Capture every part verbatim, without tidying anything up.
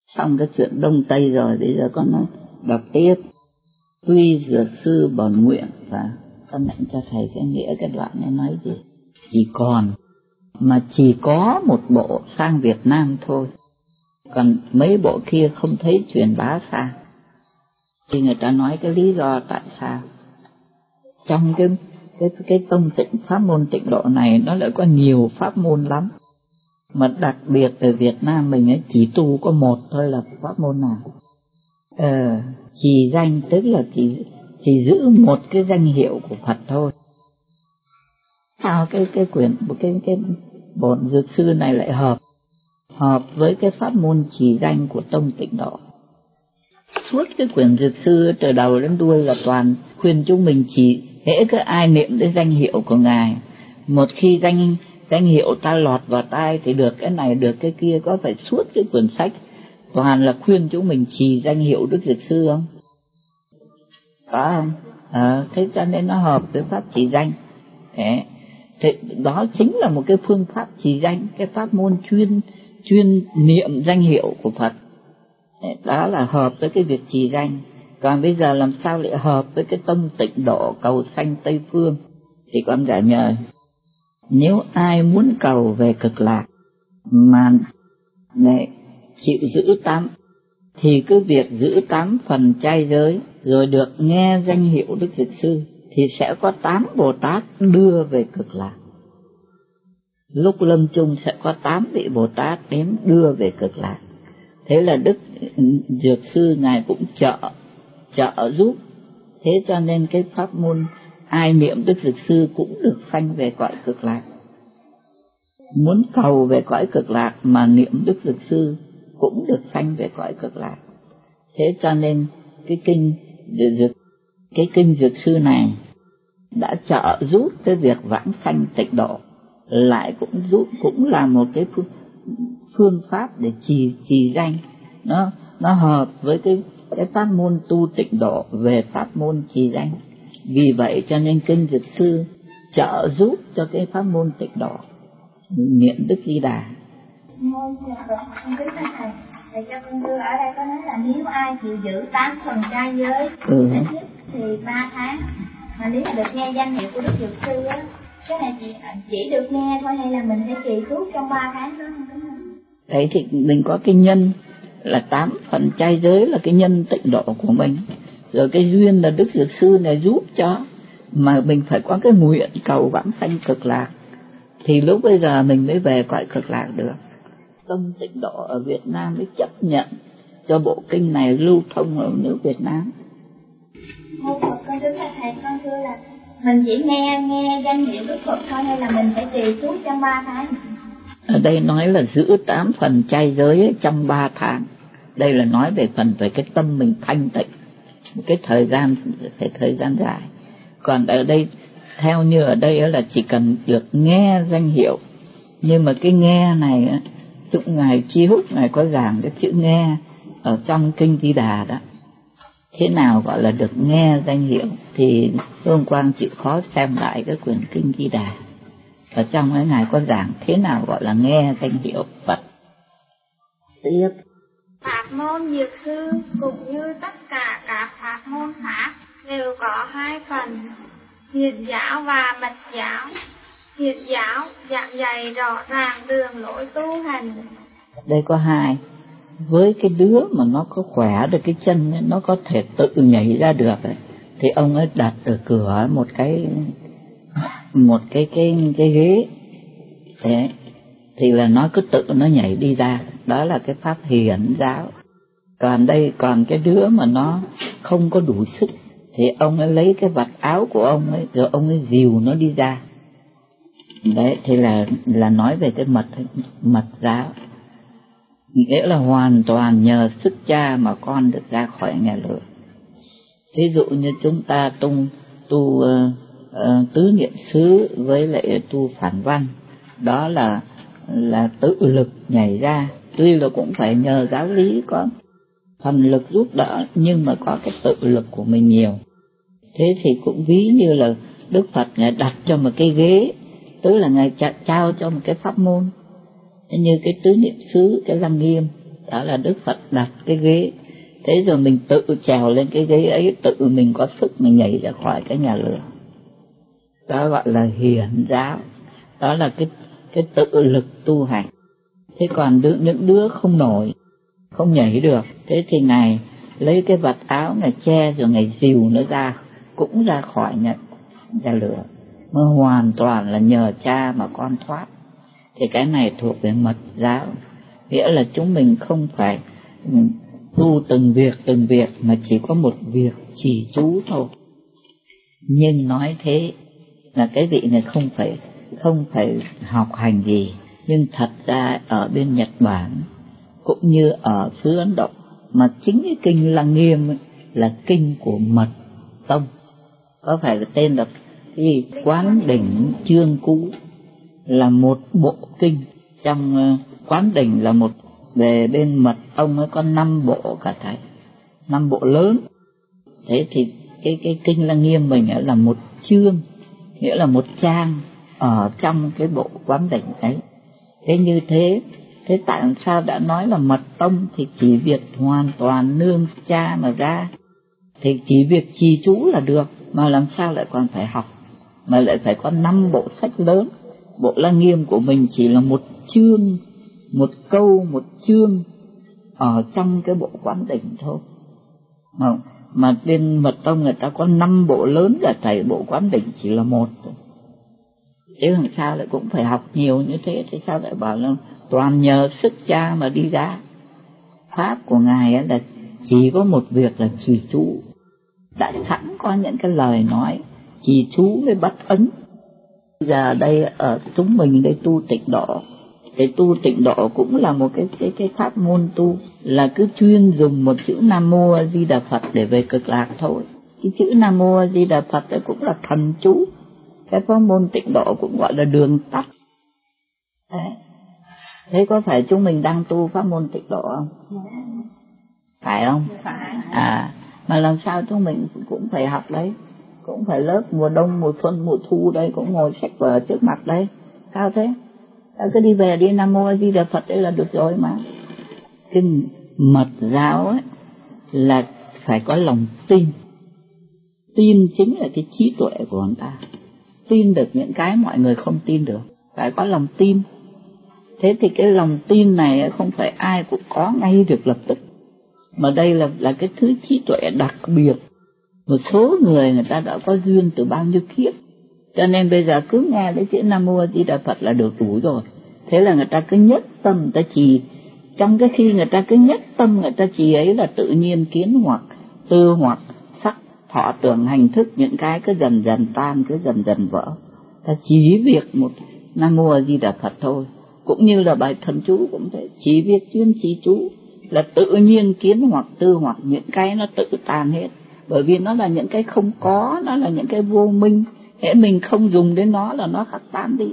Xong cái chuyện Đông Tây rồi, bây giờ con nói đọc tiếp. Tuy dược sư bổn nguyện, và con lệnh cho thầy cái nghĩa cái đoạn này nói gì. Chỉ còn, mà chỉ có một bộ sang Việt Nam thôi, còn mấy bộ kia không thấy truyền bá sang. Thì người ta nói cái lý do tại sao. Trong cái cái cái tông tịnh pháp môn tịnh độ này nó lại có nhiều pháp môn lắm, mà đặc biệt ở Việt Nam mình ấy chỉ tu có một thôi là pháp môn nào. Ờ, trì danh tức là chỉ chỉ giữ một cái danh hiệu của Phật thôi. Sao cái cái quyển cái cái bổn dược sư này lại hợp hợp với cái pháp môn trì danh của tông tịnh độ? Suốt cái quyển dược sư từ đầu đến đuôi là toàn khuyên chúng mình chỉ hễ cứ ai niệm đến danh hiệu của Ngài, một khi danh danh hiệu ta lọt vào tai thì được cái này được cái kia. Có phải suốt cái quyển sách toàn là khuyên chúng mình trì danh hiệu Đức Dược Sư không? Có không? À, thế cho nên nó hợp với pháp trì danh. Thế, thế đó chính là một cái phương pháp trì danh, cái pháp môn chuyên chuyên niệm danh hiệu của Phật. Đó là hợp với cái việc trì danh. Còn bây giờ làm sao lại hợp với cái tông tịnh độ cầu sanh Tây Phương? Thì con giải nhờ, nếu ai muốn cầu về cực lạc mà này, chịu giữ tám, thì cứ việc giữ tám phần trai giới rồi được nghe danh hiệu Đức Dược Sư thì sẽ có tám Bồ Tát đưa về cực lạc. Lúc lâm chung sẽ có tám vị Bồ Tát đến đưa về cực lạc. Thế là Đức Dược Sư Ngài cũng trợ trợ giúp. Thế cho nên cái pháp môn ai niệm Đức Dược Sư cũng được sanh về cõi cực lạc. Muốn cầu về cõi cực lạc mà niệm Đức Dược Sư cũng được sanh về cõi cực lạc. Thế cho nên cái kinh dược cái kinh Dược Sư này đã trợ giúp cái việc vãng sanh tịnh độ, lại cũng giúp cũng là một cái phương, phương pháp để trì trì danh. Nó nó hợp với cái cái pháp môn tu tịnh độ về pháp môn trì danh. Vì vậy cho nên kinh Dược Sư trợ giúp cho cái pháp môn tịnh độ niệm Đức Di Đà. Ngôi con kính thưa thầy, thầy cho con đưa ở đây có nói là nếu ai chịu giữ tám phần trai giới ừ. ít nhất thì ba tháng, mà nếu mà được nghe danh hiệu của Đức Dược Sư á, cái này chỉ, chỉ được nghe thôi hay là mình phải trì suốt trong ba tháng đó không? Đấy thì mình có cái nhân là tám phần trai giới là cái nhân tịnh độ của mình, rồi cái duyên là Đức Dược Sư này giúp cho, mà mình phải có cái nguyện cầu vãng sanh cực lạc thì lúc bây giờ mình mới về cõi cực lạc được. Tông tịnh độ ở Việt Nam mới chấp nhận cho bộ kinh này lưu thông ở nước Việt Nam. Một Phật con kính là thầy, con thưa là mình chỉ nghe nghe danh hiệu Đức Phật thôi hay là mình phải trì suốt trong ba tháng? Ở đây nói là giữ tám phần trai giới ấy, trong ba tháng. Đây là nói về phần về cái tâm mình thanh tịnh, một cái thời gian phải thời gian dài. Còn ở đây theo như ở đây là chỉ cần được nghe danh hiệu, nhưng mà cái nghe này á, chúng ngài Chi Húc ngài có giảng cái chữ nghe ở trong kinh Di Đà đó. Thế nào gọi là được nghe danh hiệu thì Hương Quang chịu khó xem lại cái quyển kinh Di Đà. Ở trong ấy ngài có giảng thế nào gọi là nghe danh hiệu Phật. Tiếp. Pháp môn Dược Sư cũng như tất cả các pháp môn khác đều có hai phần, Hiền giáo và Mật giáo. Hiền giáo giảng dạy rõ ràng đường lối tu hành. Đây có hai. Với cái đứa mà nó có khỏe được cái chân, nó có thể tự nhảy ra được ấy, thì ông ấy đặt ở cửa một cái một cái cái cái ghế, thế thì là nó cứ tự nó nhảy đi ra, đó là cái pháp hiển giáo. Còn đây còn cái đứa mà nó không có đủ sức thì ông ấy lấy cái vạt áo của ông ấy rồi ông ấy dìu nó đi ra. Đấy thì là là nói về cái mật mật giáo, nghĩa là hoàn toàn nhờ sức cha mà con được ra khỏi nhà lửa. Ví dụ như chúng ta tu tu uh, uh, tứ niệm xứ với lại tu phản văn, đó là là tự lực nhảy ra, tuy là cũng phải nhờ giáo lý có phần lực giúp đỡ, nhưng mà có cái tự lực của mình nhiều. Thế thì cũng ví như là Đức Phật ngài đặt cho một cái ghế, tức là ngài trao cho một cái pháp môn, như cái tứ niệm xứ, cái lăng nghiêm, Đó là Đức Phật đặt cái ghế, thế rồi mình tự trèo lên cái ghế ấy, tự mình có sức mình nhảy ra khỏi cái nhà lửa. Đó gọi là hiển giáo, đó là cái cái tự lực tu hành. Thế còn đứa, những đứa không nổi, không nhảy được, thế thì Ngài lấy cái vạt áo Ngài che rồi Ngài dìu nó ra, cũng ra khỏi nhà, nhà lửa, mà hoàn toàn là nhờ cha mà con thoát. Thì cái này thuộc về mật giáo, nghĩa là chúng mình không phải tu từng việc từng việc mà chỉ có một việc trì chú thôi. Nhưng nói thế là cái vị này không phải không phải học hành gì, nhưng thật ra ở bên Nhật Bản cũng như ở xứ Ấn Độ, mà chính cái kinh Lăng Nghiêm ấy, là kinh của Mật Tông, có phải là tên là cái gì? Quán Đỉnh Chương Cú, là một bộ kinh. Trong uh, Quán Đỉnh là một, về bên Mật Tông mới có năm bộ cả thầy, năm bộ lớn. Thế thì cái cái kinh Lăng Nghiêm mình là một chương, nghĩa là một trang ở trong cái bộ Quán Đỉnh ấy. Thế như thế, thế tại sao đã nói là Mật Tông? Thì chỉ việc hoàn toàn nương cha mà ra, thì chỉ việc trì chú là được, mà làm sao lại còn phải học, mà lại phải có năm bộ sách lớn. Bộ Lăng Nghiêm của mình chỉ là một chương, một câu, một chương ở trong cái bộ Quán Đỉnh thôi. Mà, mà bên Mật Tông người ta có năm bộ lớn cả thầy, bộ Quán Đỉnh chỉ là một thôi. Thế làm sao lại cũng phải học nhiều như thế? Thế sao lại bảo là toàn nhờ sức cha mà đi ra? Pháp của Ngài ấy là chỉ có một việc là trì chú. Đã sẵn có những cái lời nói trì chú với bắt ấn. Giờ đây ở chúng mình đây tu tịnh độ, cái tu tịnh độ cũng là một cái cái cái pháp môn tu, là cứ chuyên dùng một chữ Nam Mô A Di Đà Phật để về cực lạc thôi. Cái chữ Nam Mô A Di Đà Phật ấy cũng là thần chú. Cái pháp môn tịnh độ cũng gọi là đường tắt. Thế, thế có phải chúng mình đang tu pháp môn tịnh độ không? Phải không? À, mà làm sao chúng mình cũng phải học đấy, cũng phải lớp mùa đông, mùa xuân, mùa thu đây cũng ngồi sách vở trước mặt đây. Sao thế? Sao cứ đi về đi Nam Mô A Di Đà Phật đấy là được rồi mà. Cái mật giáo ấy là phải có lòng tin. Tin chính là cái trí tuệ của người ta, tin được những cái mọi người không tin được, phải có lòng tin. Thế thì cái lòng tin này không phải ai cũng có ngay được lập tức, mà đây là là cái thứ trí tuệ đặc biệt. Một số người người ta đã có duyên từ bao nhiêu kiếp, cho nên bây giờ cứ nghe đến chữ Nam Mô A Di Đà Phật là được đủ rồi. Thế là người ta cứ nhất tâm người ta trì. Trong cái khi người ta cứ nhất tâm người ta trì ấy là tự nhiên kiến hoặc, tư hoặc, sắc, thọ, tưởng, hành thức, những cái cứ dần dần tan, cứ dần dần vỡ. Ta chỉ việc một Nam Mô A Di Đà Phật thôi. Cũng như là bài thần chú cũng thế, chỉ việc chuyên trì chú là tự nhiên kiến hoặc, tư hoặc, những cái nó tự tan hết. Bởi vì nó là những cái không có, nó là những cái vô minh. Hễ mình không dùng đến nó là nó khắc tan đi.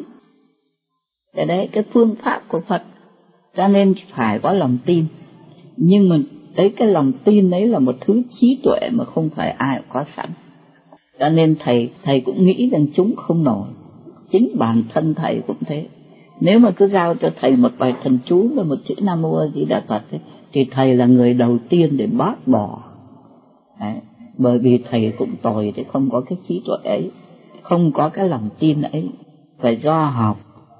Thế đấy, cái phương pháp của Phật. Cho nên phải có lòng tin. Nhưng mà đấy, cái lòng tin đấy là một thứ trí tuệ mà không phải ai cũng có sẵn. Cho nên thầy thầy cũng nghĩ rằng chúng không nổi. Chính bản thân thầy cũng thế. Nếu mà cứ giao cho thầy một bài thần chú và một chữ Nam Mô A Di Đà Phật ấy, thì thầy là người đầu tiên để bác bỏ. Đấy. Bởi vì thầy cũng tồi thì không có cái trí tuệ ấy, không có cái lòng tin ấy. Phải do học,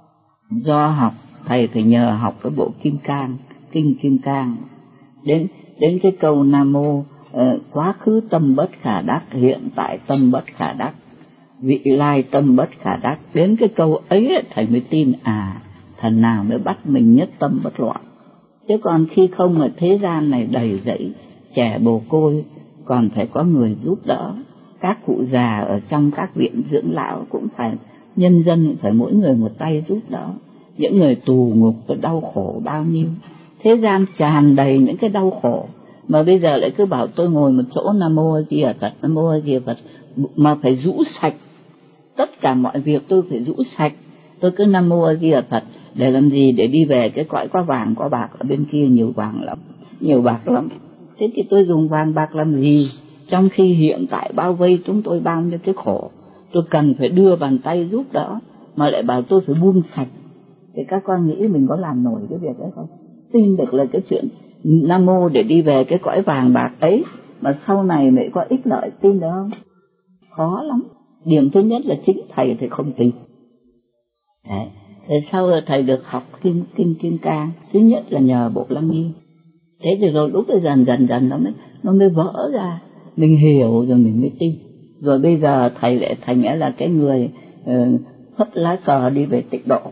do học, thầy phải nhờ học cái bộ Kim Cang, kinh Kim Cang. Đến đến cái câu Nam Mô uh, quá khứ tâm bất khả đắc, hiện tại tâm bất khả đắc, vị lai tâm bất khả đắc. Đến cái câu ấy thầy mới tin à, thần nào mới bắt mình nhất tâm bất loạn. Chứ còn khi không ở thế gian này đầy rẫy trẻ bồ côi, còn phải có người giúp đỡ. Các cụ già ở trong các viện dưỡng lão cũng phải, nhân dân phải mỗi người một tay giúp đỡ. Những người tù ngục và đau khổ bao nhiêu, thế gian tràn đầy những cái đau khổ, mà bây giờ lại cứ bảo tôi ngồi một chỗ Nam Mô A Di Đà Phật, Nam Mô A Di Đà Phật, mà phải rũ sạch tất cả mọi việc. Tôi phải rũ sạch, tôi cứ Nam Mô A Di Đà Phật để làm gì? Để đi về cái cõi có vàng có bạc. Ở bên kia nhiều vàng lắm, nhiều bạc lắm. Thế thì tôi dùng vàng bạc làm gì, trong khi hiện tại bao vây chúng tôi bao nhiêu cái khổ? Tôi cần phải đưa bàn tay giúp đỡ, mà lại bảo tôi phải buông sạch. Thì các con nghĩ mình có làm nổi cái việc đấy không? Tin được là cái chuyện Nam Mô để đi về cái cõi vàng bạc ấy, mà sau này mới có ích lợi, tin được không? Khó lắm. Điểm thứ nhất là chính thầy thì không tin. Đấy. Thế sau rồi thầy được học kinh kinh kim cang, thứ nhất là nhờ Bộ Lăng Nghiêm. Thế thì rồi lúc ấy dần dần dần nó mới nó mới vỡ ra, mình hiểu rồi mình mới tin. Rồi bây giờ thầy lại thành nghĩa là cái người uh, phất lá cờ đi về tịnh độ.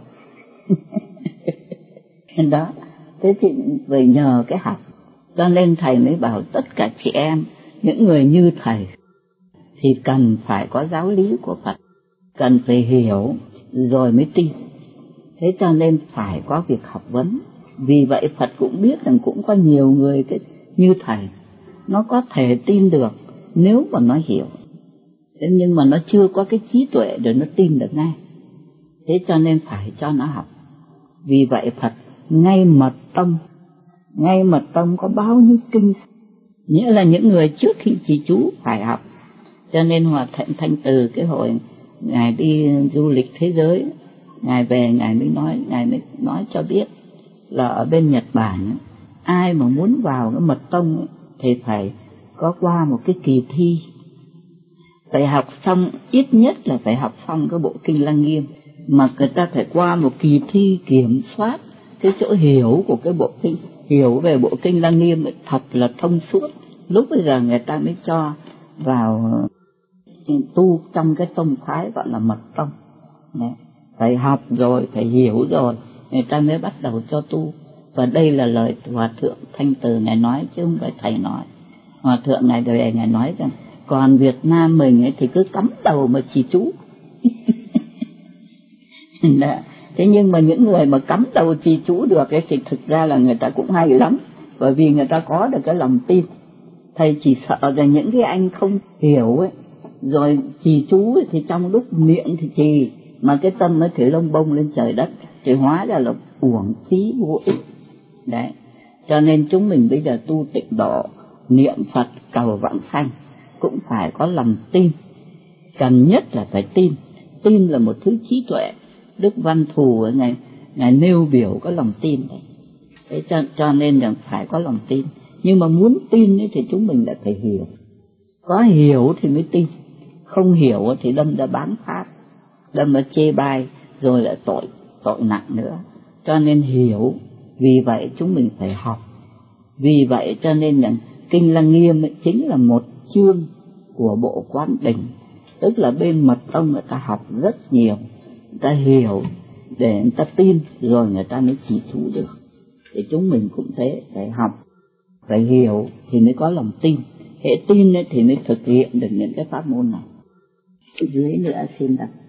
Đó. Thế thì về nhờ cái học, cho nên thầy mới bảo tất cả chị em, những người như thầy thì cần phải có giáo lý của Phật, cần phải hiểu rồi mới tin. Thế cho nên phải có việc học vấn. Vì vậy Phật cũng biết rằng cũng có nhiều người cái, như thầy, nó có thể tin được nếu mà nó hiểu. Thế nhưng mà nó chưa có cái trí tuệ để nó tin được ngay. Thế cho nên phải cho nó học. Vì vậy Phật ngay mật tông, ngay mật tông có bao nhiêu kinh, nghĩa là những người trước khi trì chú phải học. Cho nên Hòa Thượng Thanh Từ cái hồi Ngài đi du lịch thế giới, Ngài về Ngài mới nói, Ngài mới nói cho biết là ở bên Nhật Bản, ai mà muốn vào cái mật tông ấy, thì phải có qua một cái kỳ thi. Phải học xong, ít nhất là phải học xong cái bộ kinh Lăng Nghiêm, mà người ta phải qua một kỳ thi kiểm soát cái chỗ hiểu của cái bộ kinh, hiểu về bộ kinh Lăng Nghiêm ấy, thật là thông suốt. Lúc bây giờ người ta mới cho vào tu trong cái tông phái gọi là mật tông. Đấy. Phải học rồi, phải hiểu rồi, người ta mới bắt đầu cho tu. Và đây là lời Hòa Thượng Thanh Từ Ngài nói, chứ không phải thầy nói. Hòa Thượng Ngài về Ngài nói rằng còn Việt Nam mình ấy thì cứ cắm đầu mà trì chú. Thế nhưng mà những người mà cắm đầu trì chú được ấy thì thực ra là người ta cũng hay lắm, bởi vì người ta có được cái lòng tin. Thầy chỉ sợ rằng những cái anh không hiểu ấy, rồi trì chú ấy, thì trong lúc miệng thì trì mà cái tâm nó thử lông bông lên trời đất thì hóa ra là uổng phí vô ích. Đấy. Cho nên chúng mình bây giờ tu tịnh độ, niệm Phật cầu vãng sanh cũng phải có lòng tin. Cần nhất là phải tin. Tin là một thứ trí tuệ. Đức Văn Thù ở Ngài, Ngài nêu biểu có lòng tin đấy. Thế cho, cho nên là phải có lòng tin. Nhưng mà muốn tin ấy thì chúng mình lại phải hiểu. Có hiểu thì mới tin. Không hiểu thì đâm ra bán pháp, đâm ra chê bai, rồi lại tội, tội nặng nữa. Cho nên hiểu. Vì vậy chúng mình phải học. Vì vậy cho nên là kinh Lăng Nghiêm ấy chính là một chương của bộ Quán Đỉnh. Tức là bên mật tông người ta học rất nhiều, người ta hiểu để người ta tin, rồi người ta mới trì chú được. Thì chúng mình cũng thế, phải học, phải hiểu thì mới có lòng tin. Hễ tin ấy thì mới thực hiện được những cái pháp môn này. Dưới nữa xin đọc.